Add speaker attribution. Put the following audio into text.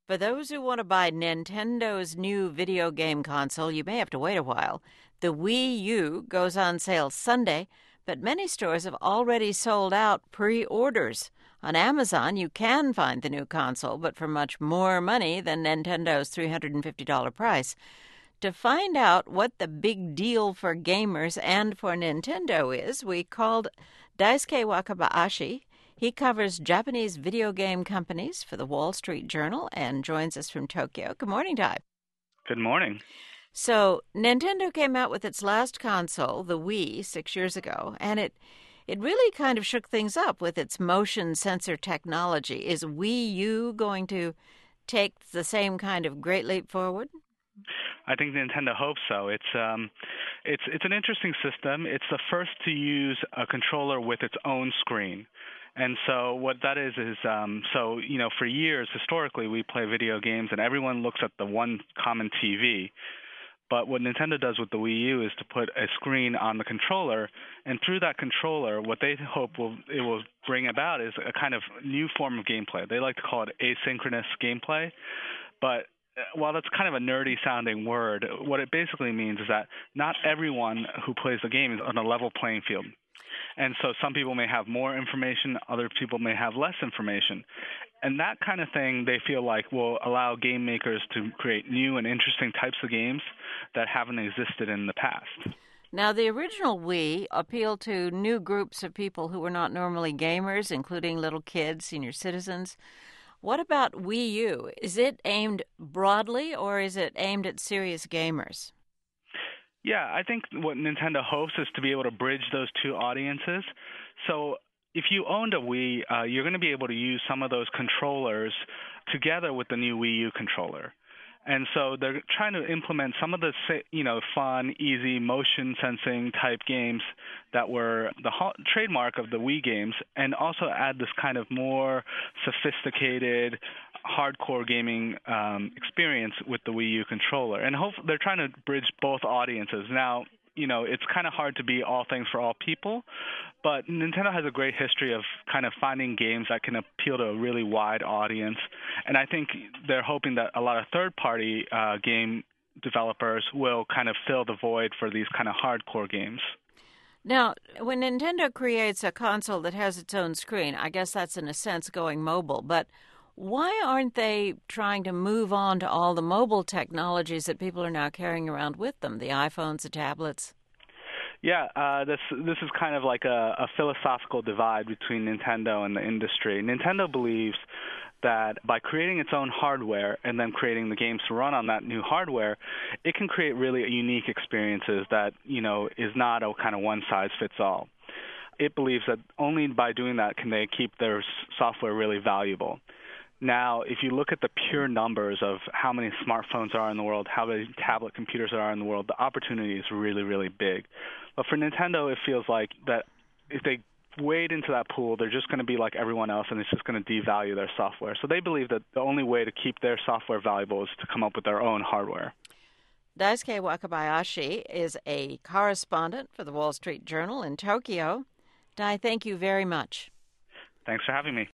Speaker 1: For those who want to buy Nintendo's new video game console, you may have to wait a while. The Wii U goes on sale Sunday, but many stores have already sold out pre-orders. On Amazon, you can find the new console, but for much more money than Nintendo's $350 price. To find out what the big deal for gamers and for Nintendo is, we called Daisuke Wakabayashi. He covers Japanese video game companies for the Wall Street Journal and joins us from Tokyo. Good morning, Dai.
Speaker 2: Good morning.
Speaker 1: So, Nintendo came out with its last console, the Wii, 6 years ago, and it really kind of shook things up with its motion sensor technology. Is Wii U going to take the same kind of great leap forward?
Speaker 2: I think Nintendo hopes so. It's an interesting system. It's the first to use a controller with its own screen. And so what that is, for years, historically, we play video games and everyone looks at the one common TV. But what Nintendo does with the Wii U is to put a screen on the controller, and through that controller, what they hope it will bring about is a kind of new form of gameplay. They like to call it asynchronous gameplay, but while that's kind of a nerdy-sounding word, what it basically means is that not everyone who plays the game is on a level playing field. And so some people may have more information, other people may have less information. And that kind of thing, they feel like, will allow game makers to create new and interesting types of games that haven't existed in the past.
Speaker 1: Now, the original Wii appealed to new groups of people who were not normally gamers, including little kids, senior citizens. What about Wii U? Is it aimed broadly, or is it aimed at serious gamers?
Speaker 2: Yeah, I think what Nintendo hopes is to be able to bridge those two audiences. So if you owned a Wii, you're going to be able to use some of those controllers together with the new Wii U controller. And so they're trying to implement some of the, fun, easy, motion sensing type games that were the trademark of the Wii games, and also add this kind of more sophisticated, hardcore gaming experience with the Wii U controller. And they're trying to bridge both audiences. Now, it's kind of hard to be all things for all people, but Nintendo has a great history of kind of finding games that can appeal to a really wide audience. And I think they're hoping that a lot of third-party game developers will kind of fill the void for these kind of hardcore games.
Speaker 1: Now, when Nintendo creates a console that has its own screen, I guess that's in a sense going mobile, but why aren't they trying to move on to all the mobile technologies that people are now carrying around with them, the iPhones, the tablets?
Speaker 2: Yeah, this is kind of like a philosophical divide between Nintendo and the industry. Nintendo believes that by creating its own hardware and then creating the games to run on that new hardware, it can create really unique experiences that, is not a kind of one-size-fits-all. It believes that only by doing that can they keep their software really valuable. Now, if you look at the pure numbers of how many smartphones are in the world, how many tablet computers there are in the world, the opportunity is really, really big. But for Nintendo, it feels like that if they wade into that pool, they're just going to be like everyone else, and it's just going to devalue their software. So they believe that the only way to keep their software valuable is to come up with their own hardware.
Speaker 1: Daisuke Wakabayashi is a correspondent for the Wall Street Journal in Tokyo. Dai, thank you very much.
Speaker 2: Thanks for having me.